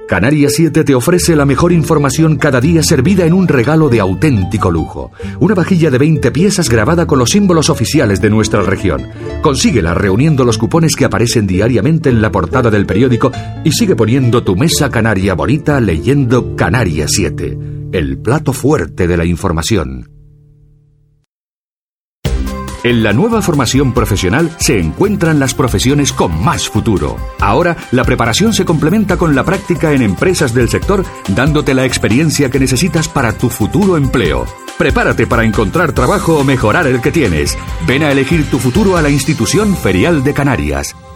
Canarias 7 te ofrece la mejor información cada día servida en un regalo de auténtico lujo. Una vajilla de 20 piezas grabada con los símbolos oficiales de nuestra región. Consíguela reuniendo los cupones que aparecen diariamente en la portada del periódico y sigue poniendo tu mesa canaria bonita leyendo Canarias 7, el plato fuerte de la información. En la nueva formación profesional se encuentran las profesiones con más futuro. Ahora, la preparación se complementa con la práctica en empresas del sector, dándote la experiencia que necesitas para tu futuro empleo. Prepárate para encontrar trabajo o mejorar el que tienes. Ven a elegir tu futuro a la Institución Ferial de Canarias.